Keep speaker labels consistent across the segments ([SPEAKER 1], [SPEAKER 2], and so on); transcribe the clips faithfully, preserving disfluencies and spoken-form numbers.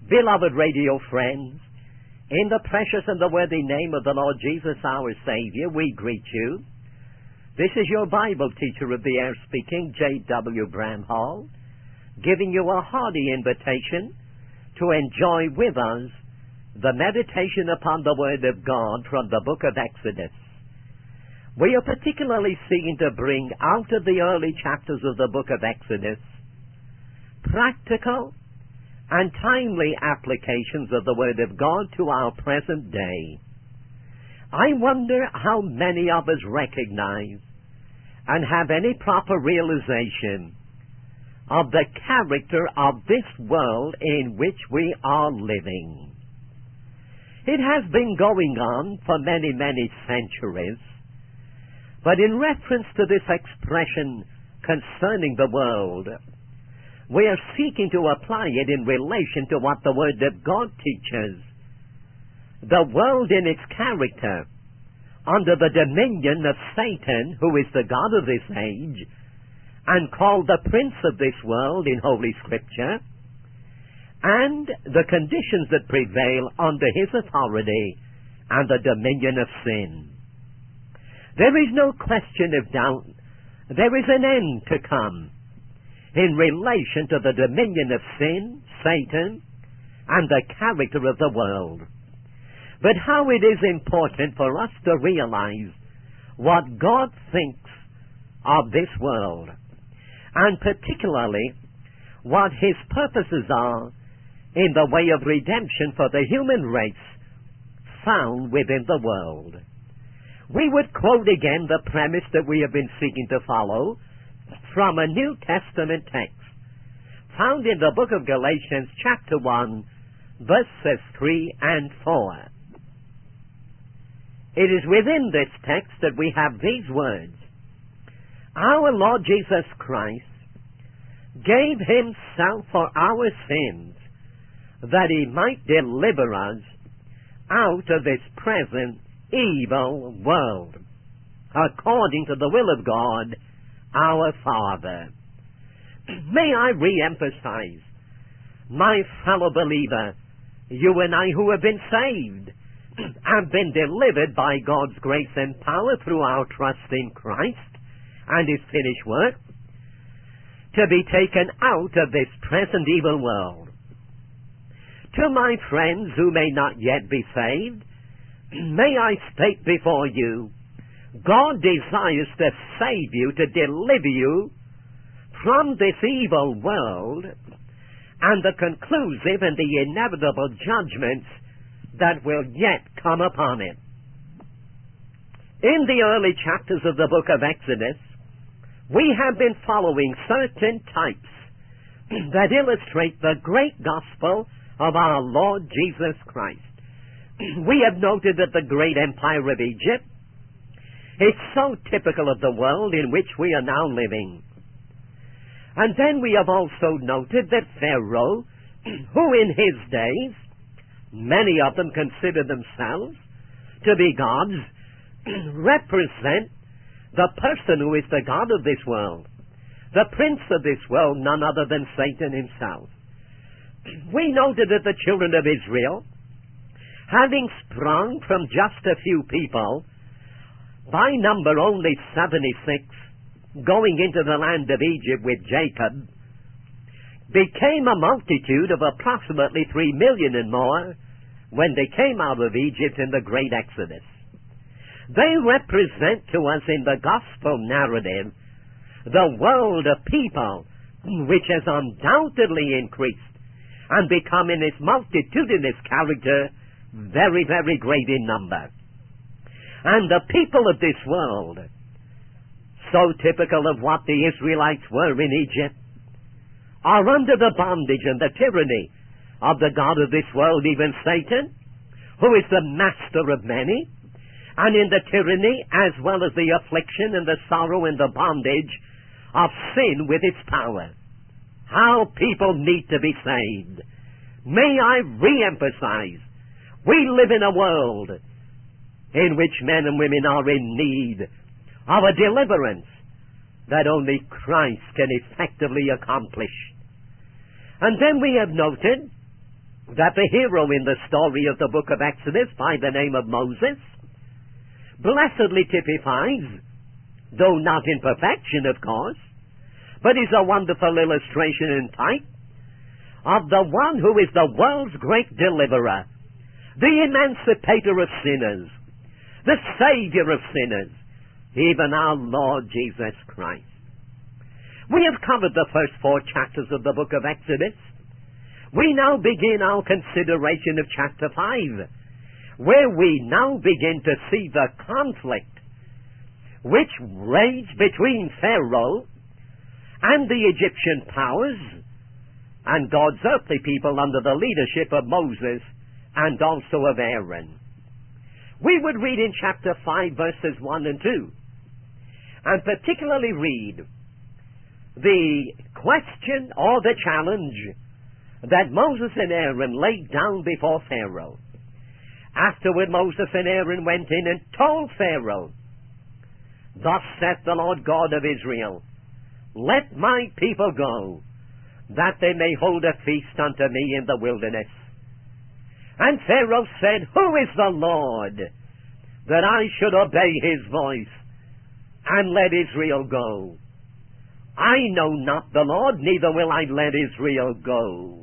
[SPEAKER 1] Beloved radio friends, in the precious and the worthy name of the Lord Jesus our Savior, we greet you. This is your Bible teacher of the air speaking, J W Bramhall, giving you a hearty invitation to enjoy with us the meditation upon the Word of God from the book of Exodus. We are particularly seeking to bring out of the early chapters of the book of Exodus practical and timely applications of the Word of God to our present day. I wonder how many of us recognize and have any proper realization of the character of this world in which we are living. It has been going on for many, many centuries, but in reference to this expression concerning the world, we are seeking to apply it in relation to what the Word of God teaches. The world in its character, under the dominion of Satan, who is the god of this age, and called the prince of this world in Holy Scripture, and the conditions that prevail under his authority and the dominion of sin. There is no question of doubt there is an end to come in relation to the dominion of sin, Satan, and the character of the world. But how it is important for us to realize what God thinks of this world, and particularly what His purposes are in the way of redemption for the human race found within the world. We would quote again the premise that we have been seeking to follow from a New Testament text found in the book of Galatians chapter one, verses three and four. It is within this text that we have these words: Our Lord Jesus Christ gave Himself for our sins, that He might deliver us out of this present evil world, according to the will of God, our Father. May I re-emphasize, my fellow believer, you and I who have been saved, have been delivered by God's grace and power through our trust in Christ and His finished work, to be taken out of this present evil world. To my friends who may not yet be saved, may I state before you, God desires to save you, to deliver you from this evil world and the conclusive and the inevitable judgments that will yet come upon it. In the early chapters of the book of Exodus, we have been following certain types that illustrate the great gospel of our Lord Jesus Christ. We have noted that the great empire of Egypt is so typical of the world in which we are now living. And then we have also noted that Pharaoh, who in his days, many of them consider themselves to be gods, represent the person who is the god of this world, the prince of this world, none other than Satan himself. We noted that the children of Israel, having sprung from just a few people, by number only seventy-six, going into the land of Egypt with Jacob, became a multitude of approximately three million and more when they came out of Egypt in the great Exodus. They represent to us in the gospel narrative the world of people which has undoubtedly increased and become in its multitudinous character very, very great in number. And the people of this world, so typical of what the Israelites were in Egypt, are under the bondage and the tyranny of the god of this world, even Satan, who is the master of many, and in the tyranny as well as the affliction and the sorrow and the bondage of sin with its power. How people need to be saved. May I re-emphasize, we live in a world in which men and women are in need of a deliverance that only Christ can effectively accomplish. And then we have noted that the hero in the story of the book of Exodus by the name of Moses blessedly typifies, though not in perfection, of course, but is a wonderful illustration and type of the one who is the world's great deliverer, the emancipator of sinners, the Savior of sinners, even our Lord Jesus Christ. We have covered the first four chapters of the book of Exodus. We now begin our consideration of chapter five, where we now begin to see the conflict which raged between Pharaoh and the Egyptian powers and God's earthly people under the leadership of Moses and also of Aaron. We would read in chapter five verses one and two, and particularly read the question or the challenge that Moses and Aaron laid down before Pharaoh. Afterward Moses and Aaron went in and told Pharaoh, "Thus saith the Lord God of Israel, Let my people go, that they may hold a feast unto me in the wilderness." And Pharaoh said, "Who is the Lord, that I should obey his voice, and let Israel go? I know not the Lord, neither will I let Israel go."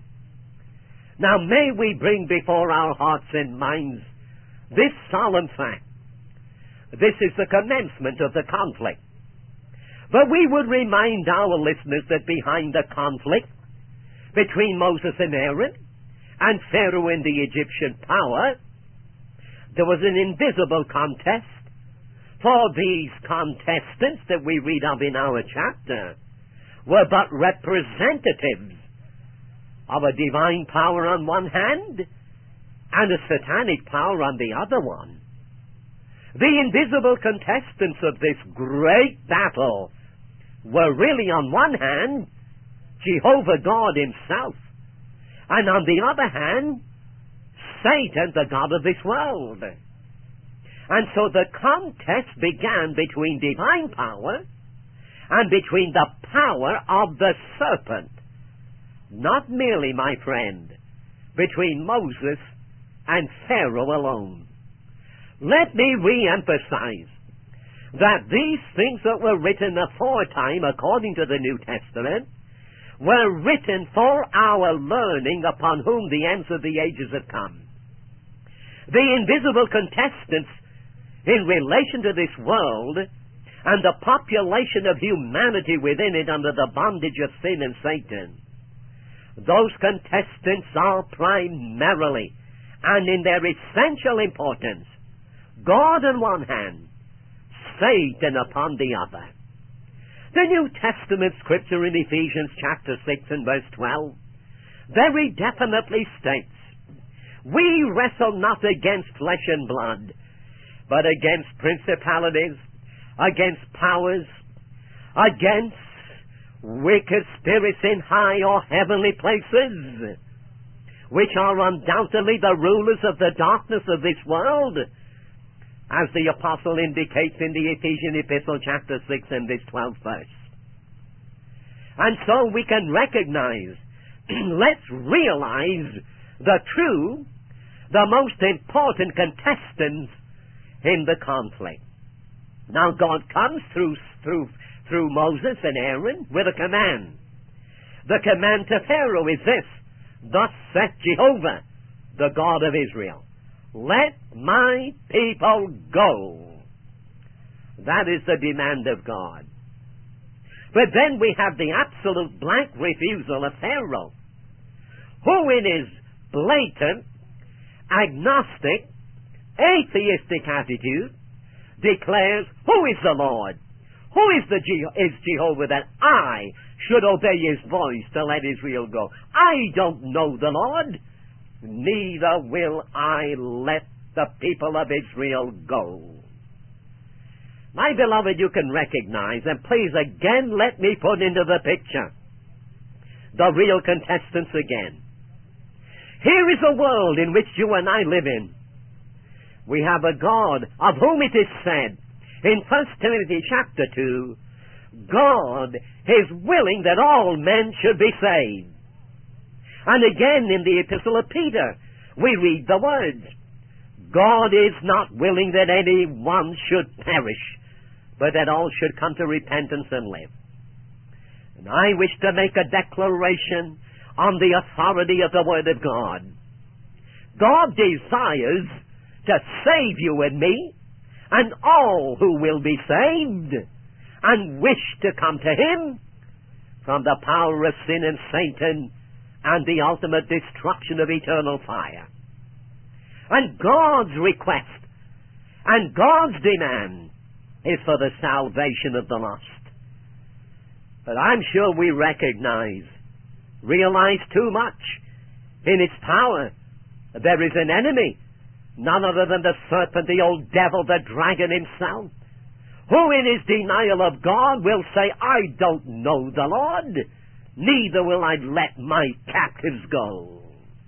[SPEAKER 1] Now may we bring before our hearts and minds this solemn fact. This is the commencement of the conflict. But we would remind our listeners that behind the conflict between Moses and Aaron and Pharaoh and the Egyptian power, there was an invisible contest. For these contestants that we read of in our chapter were but representatives of a divine power on one hand and a satanic power on the other one. The invisible contestants of this great battle were really on one hand Jehovah God himself, and on the other hand Satan, the god of this world. And so the contest began between divine power and between the power of the serpent. Not merely, my friend, between Moses and Pharaoh alone. Let me re-emphasize that these things that were written aforetime according to the New Testament were written for our learning, upon whom the ends of the ages have come. The invisible contestants in relation to this world and the population of humanity within it under the bondage of sin and Satan, those contestants are primarily and in their essential importance God on one hand, Satan upon the other. The New Testament scripture in Ephesians chapter six and verse twelve very definitely states, "We wrestle not against flesh and blood, but against principalities, against powers, against wicked spirits in high or heavenly places, which are undoubtedly the rulers of the darkness of this world," as the apostle indicates in the Ephesian epistle chapter six and this twelfth verse. And so we can recognize, let's realize the true, the most important contestants in the conflict. Now God comes through, through, through Moses and Aaron with a command. The command to Pharaoh is this: "Thus saith Jehovah, the God of Israel, let my people go." That is the demand of God. But then we have the absolute blank refusal of Pharaoh, who in his blatant, agnostic, atheistic attitude declares, "Who is the Lord? Who is the Je- is Jehovah that I should obey his voice to let Israel go? I don't know the Lord, neither will I let the people of Israel go." My beloved, you can recognize, and please again let me put into the picture the real contestants again. Here is a world in which you and I live in. We have a God of whom it is said in First Timothy chapter two, God is willing that all men should be saved. And again in the Epistle of Peter, we read the words, God is not willing that any one should perish, but that all should come to repentance and live. And I wish to make a declaration on the authority of the Word of God. God desires to save you and me, and all who will be saved, and wish to come to Him from the power of sin and Satan and the ultimate destruction of eternal fire. And God's request and God's demand is for the salvation of the lost. But I'm sure we recognize, realize too much in its power. There is an enemy, none other than the serpent, the old devil, the dragon himself, who in his denial of God will say, I don't know the Lord, neither will I let my captives go.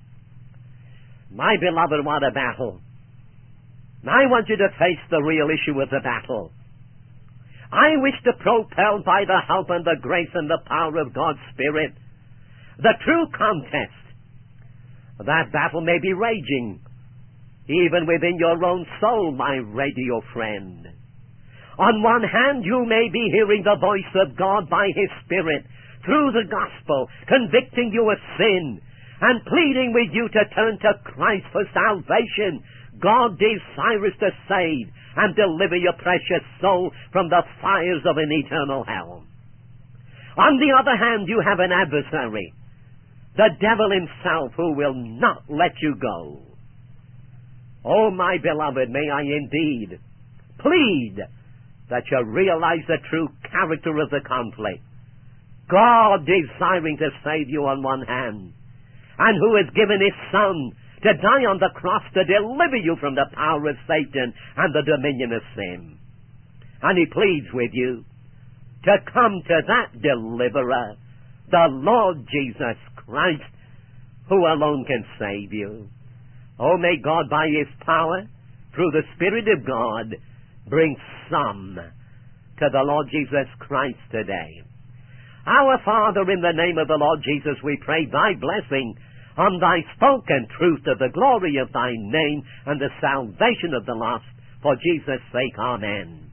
[SPEAKER 1] My beloved, what a battle. I want you to face the real issue of the battle. I wish to propel by the help and the grace and the power of God's Spirit the true contest. That battle may be raging even within your own soul, my radio friend. On one hand, you may be hearing the voice of God by His Spirit through the gospel, convicting you of sin and pleading with you to turn to Christ for salvation. God desires to save and deliver your precious soul from the fires of an eternal hell. On the other hand, you have an adversary, the devil himself, who will not let you go. Oh, my beloved, may I indeed plead that you realize the true character of the conflict. God desiring to save you on one hand, and who has given His Son to die on the cross to deliver you from the power of Satan and the dominion of sin. And He pleads with you to come to that deliverer, the Lord Jesus Christ, who alone can save you. Oh, may God by His power, through the Spirit of God, bring some to the Lord Jesus Christ today. Our Father, in the name of the Lord Jesus, we pray Thy blessing on Thy spoken truth, to the glory of Thy name and the salvation of the lost. For Jesus' sake, amen.